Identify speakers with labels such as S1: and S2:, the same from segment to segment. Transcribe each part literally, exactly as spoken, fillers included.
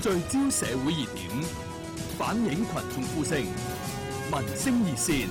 S1: 聚焦社會熱點，反映群眾呼聲，民聲熱線。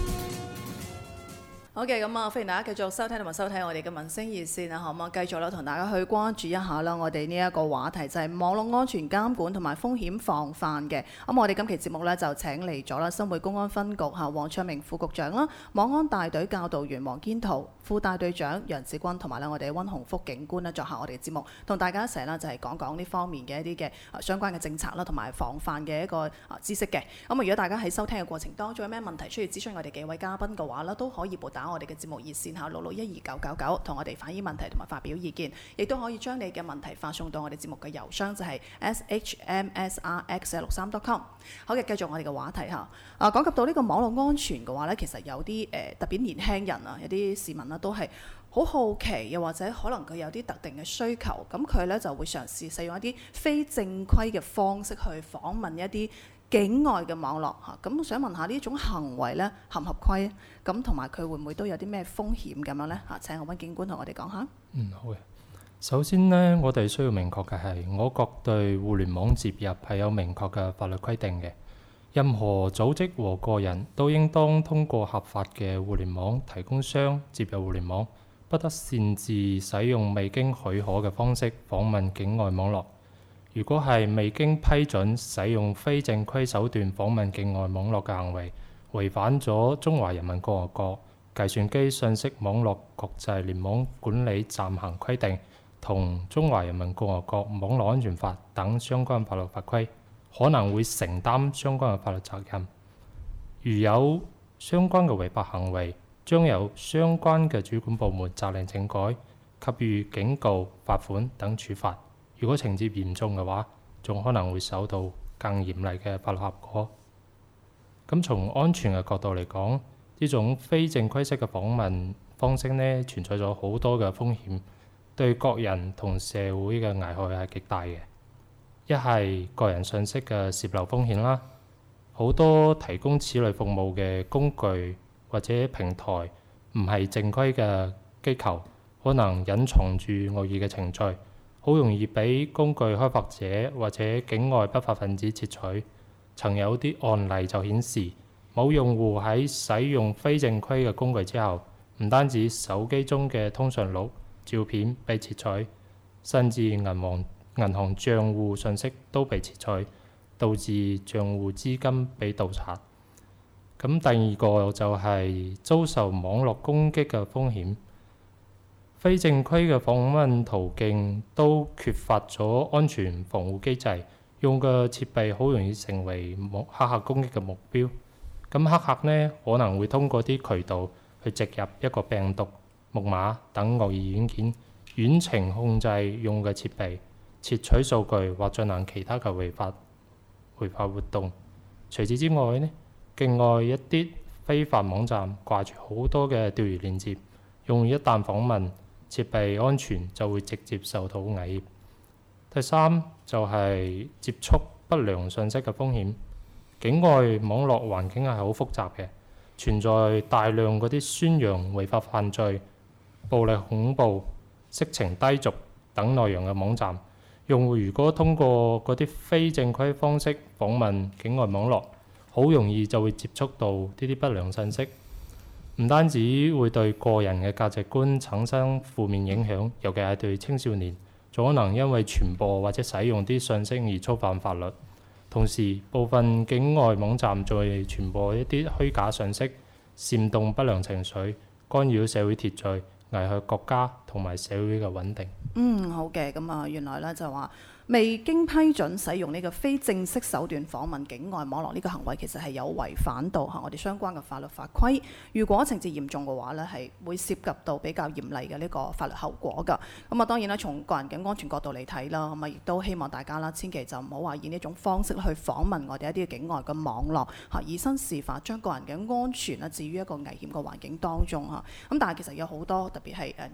S2: 好嘅，咁啊，歡迎大家繼續收聽同埋收睇我哋嘅民聲熱線啊，好嘛？繼續啦，同大家去關注一下啦，我哋呢一個話題就係網絡安全監管同埋風險防範嘅。咁我哋今期節目呢，就請嚟咗啦，新會公安分局嚇黃卓明副局長啦，網安大隊教導員黃堅圖、副大隊長楊志軍同埋咧我哋溫鴻福警官呢，作下我哋嘅節目，同大家一齊啦就係講講呢方面嘅一啲嘅相關嘅政策啦，同埋防範嘅一個啊知識嘅。咁啊，如果大家喺收聽嘅過程當中有咩問題需要諮詢我哋幾位嘉賓嘅話呢，都可以撥打我哋嘅節目熱線下六六一二九九九，同我哋反映問題同埋發表意見，亦都可以將你嘅問題發送到我哋節目嘅郵箱，就係 s h m s r x 六三 dot com。好嘅，繼續我哋嘅話題嚇。啊，講及到呢個網絡安全嘅話呢，其實有啲誒、呃、特別年輕人啊，有啲市民啦都係好好奇，又或者可能佢有啲特定嘅需求，咁佢呢就會嘗試使用一啲非正規嘅方式去訪問一啲境外嘅網絡嚇。咁我想問下呢種行為呢合唔合規？咁同埋佢會唔會都有啲咩風險咁樣呢？嚇，請我溫警官同我哋講下。
S3: 嗯，好嘅。首先呢，我哋需要明確嘅係，我國對互聯網接入係有明確嘅法律規定嘅。任何組織和個人都應當通過合法嘅互聯網提供商接入互聯網，不得擅自使用未經許可嘅方式訪問境外網絡。如果係未經批准使用非正規手段訪問境外網絡嘅行為，違反咗中華人民共和國計算機信息網絡國際聯網管理暫行規定同中華人民共和國網絡安全法等相關法律法規，可能會承擔相關嘅法律責任。如有相關嘅違法行為，將有相關嘅主管部門責令整改，給予警告、罰款等處罰。如果情節嚴重嘅話，仲可能會受到更嚴厲嘅法律後果。咁從安全嘅角度嚟講，呢種非正規式嘅訪問方式呢，存在咗好多嘅風險，對個人同社會嘅危害係極大嘅。一係個人信息嘅洩漏風險啦，好多提供此類服務嘅工具或者平台唔係正規嘅機構，可能隱藏住惡意嘅程序，好容易俾工具開發者或者境外不法分子竊取。曾有啲案例就顯示，某用戶喺使用非正規嘅工具之後，唔單止手機中嘅通訊錄、照片被竊取，甚至銀行銀行帳戶信息都被竊取，導致帳戶資金被盜刷。咁第二個就係遭受網絡攻擊嘅風險。非正規嘅訪問途徑都缺乏咗安全防護機制，用嘅設備好容易成為黑客攻擊嘅目標。咁黑客呢，可能會通過啲渠道去植入一個病毒、木馬等惡意軟件，遠程控制用嘅設備，竊取數據或進行其他嘅違法違法活動。除此之外呢，境外一啲非法網站掛住好多嘅釣魚鏈接，用戶一旦訪問，設備安全就會直接受到危險。第三就係接觸不良信息嘅風險。境外網絡環境係好複雜嘅，存在大量嗰啲宣揚違法犯罪、暴力恐怖、色情低俗等內容嘅網站。用戶如果通過嗰啲非正規方式訪問境外網絡，好容易就會接觸到呢啲不良信息，唔單止會對個人嘅價值觀產生負面影響，尤其係對青少年，仲可能因為傳播或者使用啲信息而觸犯法律。同時，部分境外網站仲會傳播一啲虛假信息，煽動不良情緒，干擾社會秩序，危害國家同埋社會嘅穩定。
S2: 嗯，好嘅，咁啊，原來咧就話未經批准使用呢個非正式手段訪問境外網絡呢個行為，其實係有違反到嚇我哋相關嘅法律法規。如果情節嚴重嘅話呢，係會涉及到比較嚴厲嘅呢個法律後果㗎。咁啊，當然啦，從個人嘅安全角度嚟睇啦，咁啊，亦都希望大家啦，千祈就唔好話以呢種方式去訪問我哋一啲境外嘅網絡嚇，以身試法，將個人嘅安全啊置於一個危險嘅環境當中嚇。咁但係其實有好多特別係誒年輕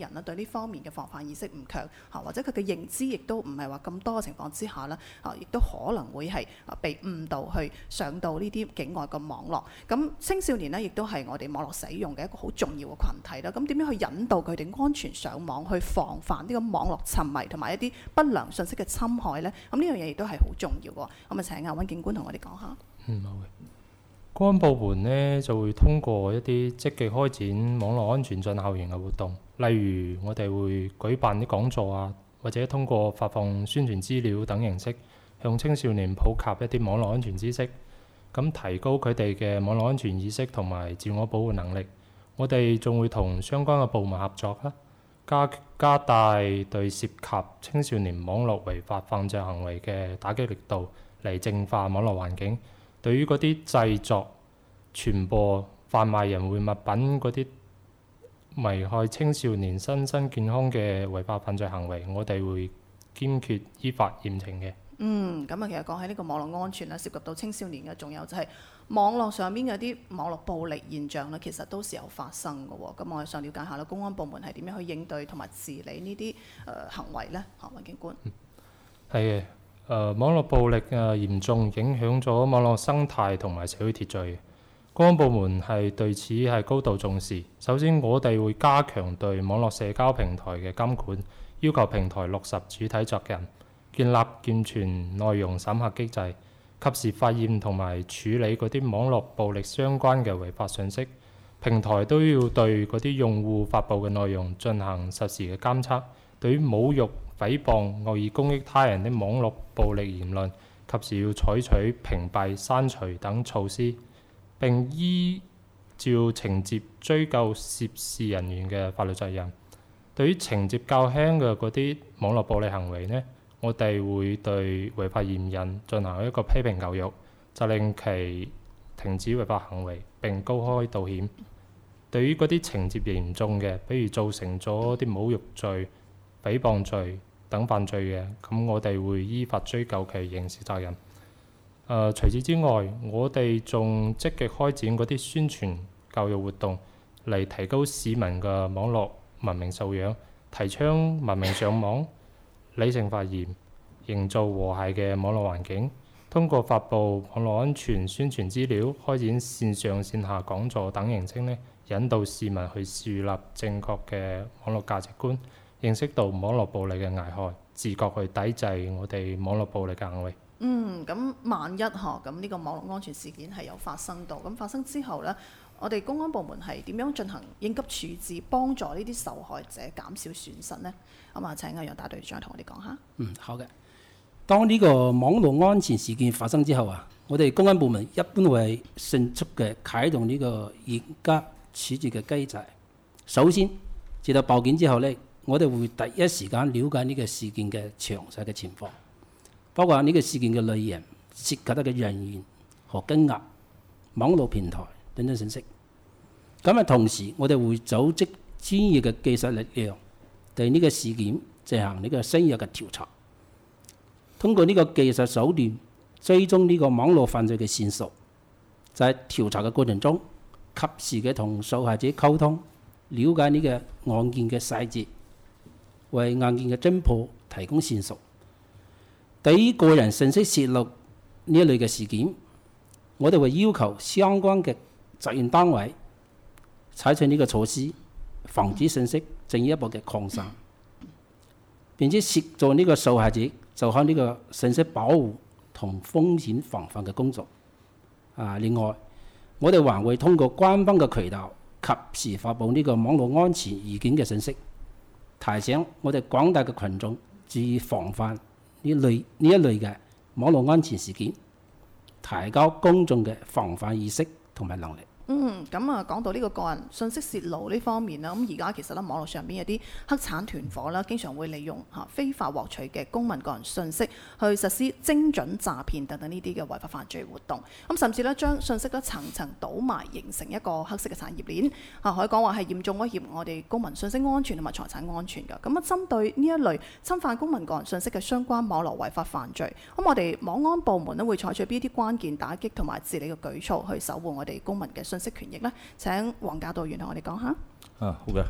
S2: 人咧對呢方面嘅防範意識唔強嚇，或者佢嘅認知亦都唔係話咁多嘅情況之下咧，啊，亦都可能會係啊被誤導去上到呢啲境外嘅網絡。咁青少年呢，亦都係我哋網絡使用嘅一個好重要嘅群體啦。咁點樣去引導佢哋安全上網，去防範呢個網絡沉迷同埋一啲不良信息嘅侵害呢？咁呢樣嘢亦都係好重要嘅。咁啊，請阿溫警官同我哋講下。
S3: 嗯，好嘅。公安部門呢就會通過一啲積極開展網絡安全進校園嘅活動，例如我哋會舉辦啲講座啊，或者通過發放宣傳資料等形式，向青少年普及一啲網絡安全知識，咁提高佢哋嘅網絡安全意識同埋自我保護能力。我哋仲會同相關嘅部門合作啦，加加大對涉及青少年網絡違法犯罪行為嘅打擊力度，嚟淨化網絡環境。對於嗰啲製作、傳播、販賣人會物品嗰啲危害青少年身心健康嘅違法犯罪行為，我哋會堅決依法嚴懲嘅。
S2: 嗯，咁啊，其實講起呢個網絡安全啦，涉及到青少年嘅，仲有就係網絡上邊嘅啲網絡暴力現象咧，其實都時有發生嘅喎。咁我哋想了解下啦，公安部門係點樣去應對同埋治理呢啲誒行為呢？嚇，溫警官。
S3: 係嘅。誒、呃、網絡暴力誒、呃、嚴重影響咗網絡生態同埋社會秩序。公安部門係對此係高度重視。首先，我哋會加強對網絡社交平台嘅監管，要求平台落實主體責任，建立健全內容審核機制，及時發現同埋處理嗰啲網絡暴力相關嘅違法信息。平台都要對嗰啲用戶發布嘅內容進行實時嘅監測。對於侮辱、誹謗、惡意攻擊他人的網絡暴力言論，及時要採取屏蔽、刪除等措施，並依照情節追究涉事人員嘅法律責任。對於情節較輕嘅嗰啲網絡暴力行為呢，我哋會對違法嫌人進行一個批評教育，就令其停止違法行為並公開道歉。對於嗰啲情節嚴重嘅，比如造成咗啲侮辱罪、誹謗罪等犯罪嘅，咁我哋會依法追究其刑事責任。誒、呃，除此之外，我哋仲積極開展嗰啲宣傳教育活動，嚟提高市民嘅網絡文明素養，提倡文明上網、理性發言，營造和諧嘅網絡環境。通過發布網絡安全宣傳資料、開展線上線下講座等形式呢，引導市民去樹立正確嘅網絡價值觀。認識到網絡暴力嘅危害，自覺去抵制我哋網絡暴力嘅行為。
S2: 嗯，咁萬一呵，咁呢個網絡安全事件係有發生到，咁發生之後呢，我哋公安部門係點樣進行應急處置，幫助呢啲受害者減少損失呢？咁啊，請阿楊大隊長同我哋講下。
S4: 嗯，好嘅。當呢個網絡安全事件發生之後啊，我哋公安部門一般會迅速嘅啟動呢個應急處置嘅機制。首先，接到報警之後呢，我哋會第一時間了解呢個事件嘅詳細嘅情況，包括呢個事件嘅類型、涉及得嘅人員和金額、網絡平台等等信息。咁啊，同時我哋會組織專業嘅技術力量，對呢個事件進行呢個深入嘅調查，通過呢個技術手段追蹤呢個網絡犯罪嘅線索，就喺調查嘅過程中，及時嘅同受害者溝通，了解呢個案件嘅細節，為案件嘅偵破提供線索。對於個人信息泄露呢一類嘅事件，我哋會要求相關嘅責任單位採取呢個措施，防止信息進一步嘅擴散，並且協助呢個受害者做好呢個信息保護同風險防範嘅工作。啊，另外，我哋還會通過官方嘅渠道及時發布呢個網絡安全預警嘅信息，提醒我哋廣大嘅群眾注意防範呢類呢一類嘅網絡安全事件，提高公眾嘅防範意識同埋能力。
S2: 嗯，咁啊講到呢個個人信息泄露呢方面啦，咁而家其實咧網絡上邊有啲黑產團伙啦，經常會利用嚇非法獲取嘅公民個人信息去實施精準詐騙等等呢啲嘅違法犯罪活動。咁甚至咧將信息咧層層倒埋，形成一個黑色嘅產業鏈，嚇可以講話係嚴重威脅我哋公民信息安全同埋財產安全㗎。咁啊，針對呢一類侵犯公民個人信息嘅相關網絡違法犯罪，咁我哋網安部門咧會採取邊啲關鍵打擊同埋治理嘅舉措去守護我哋公民嘅信息權益呢？請黃教導員同我哋講下。
S5: 啊，好嘅。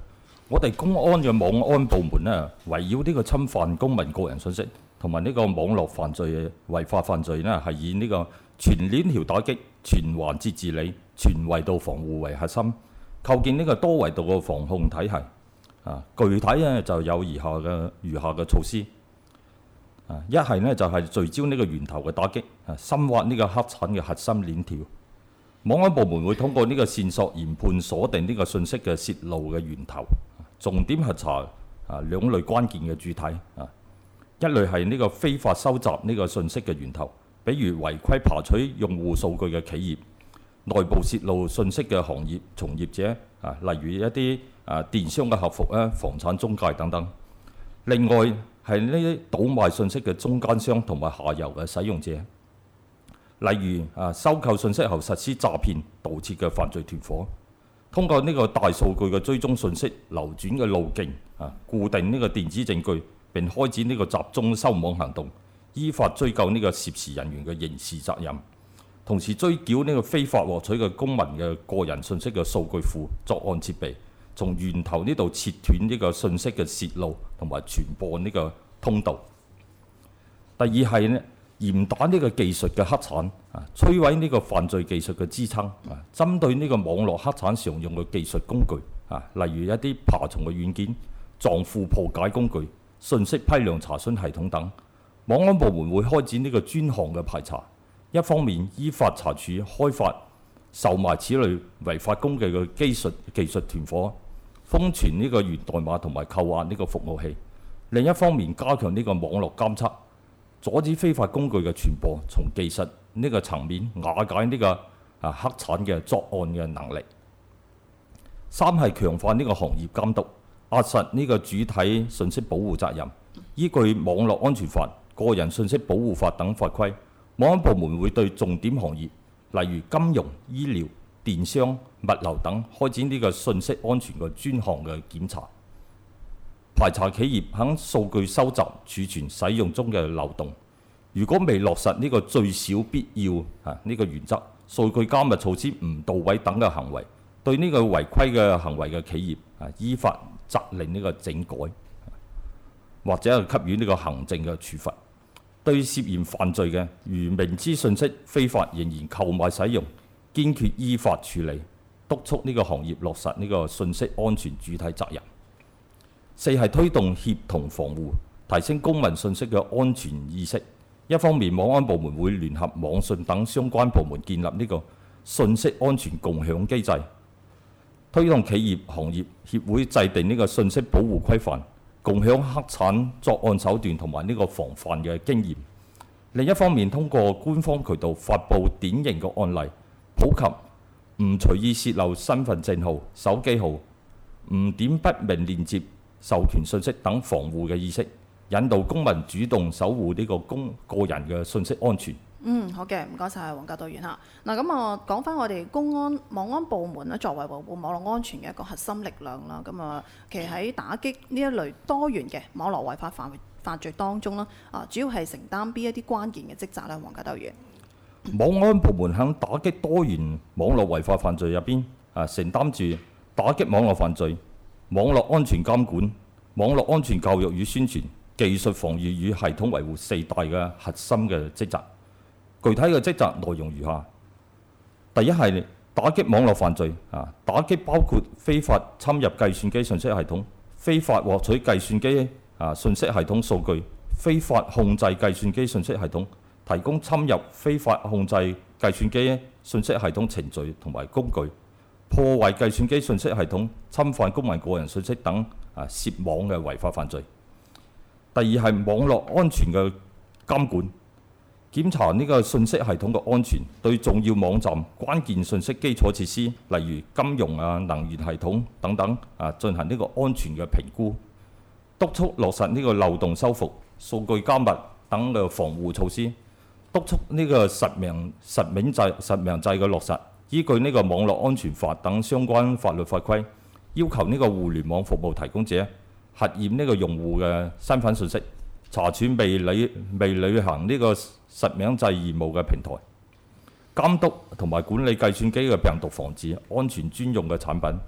S5: 我哋公安嘅網安部門咧，圍繞呢個侵犯公民個人信息同埋呢個網絡犯罪違法犯罪呢，係以呢個全鏈條打擊、全環節治理、全維度防護為核心，構建呢個多維度嘅防控體系。啊，具體咧就有以下嘅如下嘅措施。啊，一係呢，就係、是、聚焦呢個源頭嘅打擊，啊，深挖呢個黑產嘅核心鏈條。網安部門會通過呢個線索研判鎖定呢個信息嘅泄露嘅源頭，重點核查啊兩類關鍵嘅主體。啊，一類係呢個非法收集呢個信息嘅源頭，比如違規爬取用戶數據嘅企業、內部泄露信息嘅行業從業者，啊，例如一啲啊電商嘅客服啊、房產中介等等。另外係呢啲倒賣信息嘅中間商同埋下游嘅使用者，例如啊收購信息後實施詐騙、盜竊嘅犯罪團伙，通過呢個大數據嘅追蹤信息流轉嘅路徑，啊固定呢個電子證據，並開展呢個集中收網行動，依法追究呢個涉事人員嘅刑事責任，同時追繳呢個非法獲取嘅公民嘅個人信息嘅數據庫、作案設備，從源頭呢度切斷呢個信息嘅泄露同埋傳播呢個通道。第二係呢，嚴打呢個技術嘅黑產，啊，摧毀呢個犯罪技術嘅支撐，啊，針對呢個網絡黑產常用嘅技術工具，啊，例如一啲爬蟲嘅軟件、賬戶破解工具、信息批量查詢系統等，網安部門會開展呢個專項嘅排查，一方面依法查處開發、售賣此類違法工具嘅技術技術團伙，封存呢個源代碼同埋扣押呢個服務器；另一方面加強呢個網絡監測，阻止非法工具嘅傳播，從技術呢個層面瓦解呢個啊黑產嘅作案嘅能力。三係強化呢個行業監督，壓實呢個主體信息保護責任。依據《網絡安全法》、《個人信息保護法》等法規，網安部門會對重點行業，例如金融、醫療、電商、物流等，開展呢個信息安全嘅專項嘅檢查，排查企業喺數據收集、儲存、使用中嘅漏洞。如果未落實呢個最少必要啊呢個原則，數據加密措施唔到位等嘅行為，對呢個違規嘅行為嘅企業啊，依法責令呢個整改，或者係給予呢個行政嘅處罰。對涉嫌犯罪嘅，如明知信息非法仍然購買使用，堅決依法處理，督促呢個行業落實呢個信息安全主體責任。四係推動協同防護，提升公民信息嘅安全意識。一方面，網安部門會聯合網信等相關部門建立呢個信息安全共享機制，推動企業行業協會制定呢個信息保護規範，共享黑產作案手段同埋呢個防範嘅經驗。另一方面，通過官方渠道發布典型嘅案例，普及唔隨意泄露身份證號、手機號、唔點不明連接、授權信息等防護嘅意識，引導公民主動守護呢個公個人嘅信息安全。
S2: 嗯，好嘅，唔該晒黃教導員嚇。嗱，咁啊講翻我哋公安網安部門咧，作為維護網絡安全嘅一個核心力量啦，咁啊，其實喺打擊呢一類多元嘅網絡違法犯犯罪當中啦，啊，主要係承擔邊一啲關鍵嘅職責咧？黃教導員，
S5: 網安部門喺打擊多元網絡違法犯罪入邊啊，承擔住打擊網絡犯罪、網絡安全監管、網絡安全教育與宣傳、技術防禦與系統維護四大嘅核心嘅職責。具體嘅職責內容如下：第一係打擊網絡犯罪啊，打擊包括非法侵入計算機信息系統、非法獲取計算機啊信息系統數據、非法控制計算機信息系統、提供侵入非法控制計算機信息系統程序同埋工具、破壞計算機信息系統、侵犯公民個人信息等啊涉網嘅違法犯罪。第二係網絡安全嘅監管，檢查呢個信息系統嘅安全，對重要網站、關鍵信息基礎設施，例如金融啊、能源系統等等啊，進行呢個安全嘅評估，督促落實呢個漏洞修復、數據加密等嘅防護措施，督促呢個實名實名制實名制嘅落實，依據呢個網絡安全法等相關法律法規，要求呢個互聯網服務提供者核驗呢個用戶嘅身份信息，查處未履未履行呢個實名制義務嘅平台，監督同埋管理計算機嘅病毒防治、安全專用嘅產品，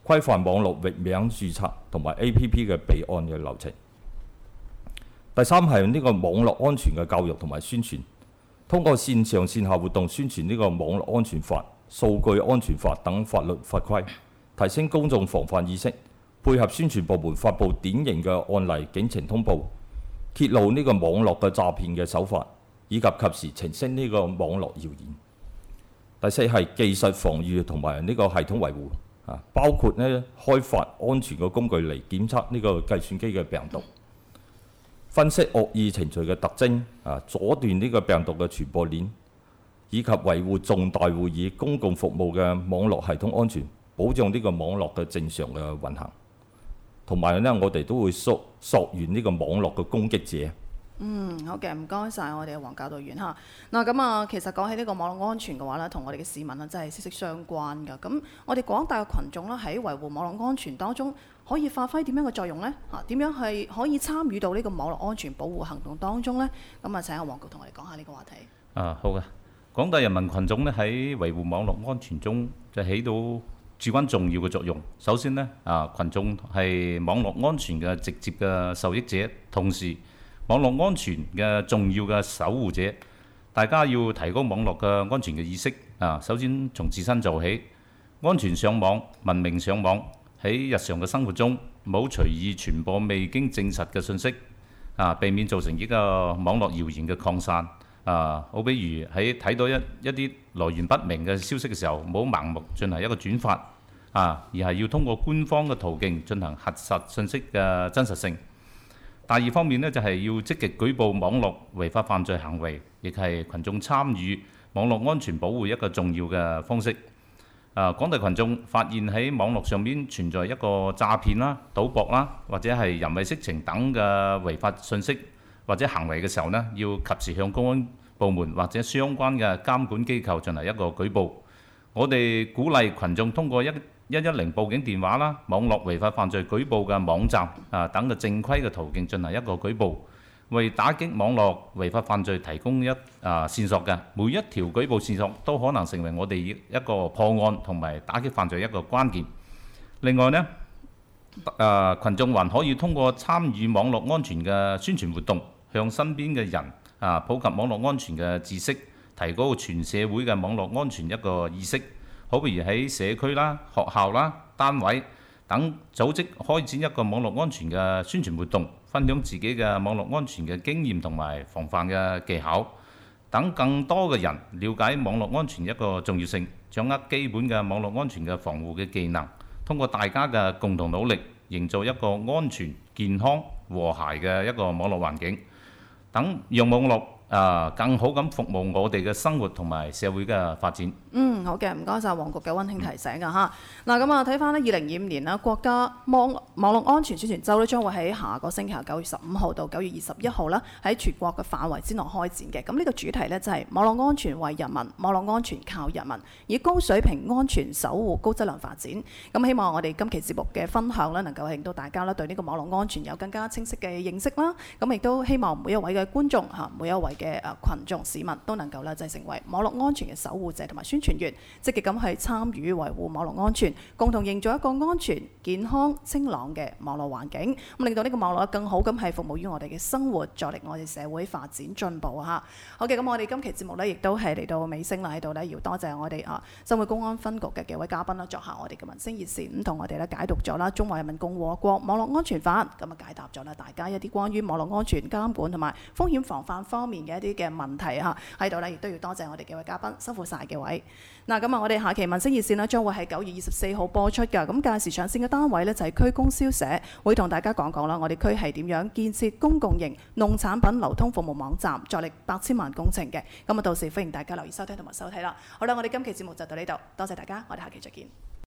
S5: 規範網絡域名註冊同埋 A P P 嘅備案嘅流程。第三係呢個網絡安全嘅教育同埋宣傳，通過線上線下活動宣傳呢個網絡安全法、數據安全法等法律法規，提升公眾防範意識，配合宣傳部門發布典型嘅案例警情通報，揭露呢個網絡嘅詐騙嘅手法，以及及時澄清呢個網絡謠言。第四係技術防禦同埋呢個系統維護啊，包括呢開發安全嘅工具嚟檢測呢個計算機嘅病毒，分析惡意程序嘅特徵啊，阻斷呢個病毒嘅傳播鏈，以及維護重大會議公共服務嘅網絡系統安全，保障呢個網絡嘅正常嘅運行。同埋呢，我哋都會溯溯源呢個網絡嘅攻擊者。
S2: 嗯，好嘅，唔該晒我哋嘅黃教導員嚇。嗱咁啊，其實講起呢個網絡安全嘅話咧，同我哋嘅市民啊真係息息相關㗎。咁我哋廣大嘅群眾咧喺維護網絡安全當中，可以發揮點樣嘅作用呢？嚇，點樣係可以參與到呢個網絡安全保護行動當中呢？咁啊，請阿黃局同我哋講下呢個話題。
S6: 啊，好嘅。廣大人民群眾咧喺維護網絡安全中就起到至關重要嘅作用。首先呢，啊，群眾係網絡安全嘅直接嘅受益者，同時網絡安全嘅重要嘅守護者。大家要提高網絡嘅安全嘅意識啊！首先從自身做起，安全上網、文明上網，喺日常嘅生活中冇隨意傳播未經證實嘅信息啊，避免造成呢個網絡謠言嘅擴散啊。好比如喺睇到一一啲來源不明嘅消息嘅時候，唔好盲目進行一個轉發啊，而係要通過官方嘅途徑進行核實信息嘅真實性。第二方面呢，就係要積極舉報網絡違法犯罪行為，亦係群眾參與網絡安全保護一個重要嘅方式。啊，廣大群眾發現喺網絡上面存在一個詐騙啦、賭博啦，或者係人為色情等嘅違法信息或者行為嘅時候呢，要及時向公安部門或者相關嘅監管機構進行一個舉報。我哋鼓勵群眾通過一一一零報警電話啦、網絡違法犯罪舉報嘅網站啊等嘅正規嘅途徑進行一個舉報，為打擊網絡違法犯罪提供一啊線索嘅。每一條舉報線索都可能成為我哋一個破案同埋打擊犯罪一個關鍵。另外呢，啊群眾還可以通過參與網絡安全嘅宣傳活動，向身邊嘅人啊普及網絡安全嘅知識，提高全社會嘅網絡安全一個意識。好比如喺社區啦、學校啦、單位等組織開展一個網絡安全嘅宣傳活動，分享自己嘅網絡安全嘅經驗同埋防範嘅技巧，等更多嘅人了解網絡安全一個重要性，掌握基本嘅網絡安全嘅防護嘅技能，通過大家嘅共同努力，營造一個安全、健康、和諧嘅一個網絡環境，等讓網絡啊更好咁服務我哋嘅生活同埋社會嘅發展。
S2: 嗯，好嘅，唔該晒黃局嘅溫馨提醒啊嚇。嗱咁啊，睇翻呢二零二五年啦，國家網網絡安全宣傳週咧將會喺下個星期九月十五號到九月二十一號啦，喺全國嘅範圍之內開展嘅。咁呢個主題呢，就係網絡安全為人民，網絡安全靠人民，以高水平安全守護高質量發展。咁希望我哋今期節目嘅分享呢，能夠令到大家咧對呢個網絡安全有更加清晰嘅認識啦。咁亦都希望每一位嘅觀眾嚇，每一位嘅誒羣眾市民都能夠咧就係成為網絡安全嘅守護者同埋宣傳員，積極咁去參與維護網絡安全，共同營造一個安全、健康、清朗嘅網絡環境，咁令到呢個網絡更好咁係服務於我哋嘅生活，助力我哋社會發展進步啊！好嘅，咁我哋今期節目呢，亦都係嚟到尾聲啦，喺度呢，要多謝我哋啊新會公安分局嘅幾位嘉賓啦，作下我哋嘅民聲熱線，咁同我哋咧解讀咗啦《中華人民共和國網絡安全法》，咁啊解答咗啦大家一啲關於網絡安全監管同埋風險防範方面嘅一啲嘅問題嚇，喺度呢，亦都要多謝我哋幾位嘉賓，辛苦晒幾位。嗱，咁啊，我哋下期民聲熱線呢，將會喺九月二十四號播出㗎。咁屆時上線嘅單位呢，就係區供銷社，會同大家講講啦，我哋區係點樣建設公共型農產品流通服務網站，助力百千萬工程嘅。咁啊，到時歡迎大家留意收聽同埋收睇啦。好啦，我哋今期節目就到呢度，多謝大家，我哋下期再見。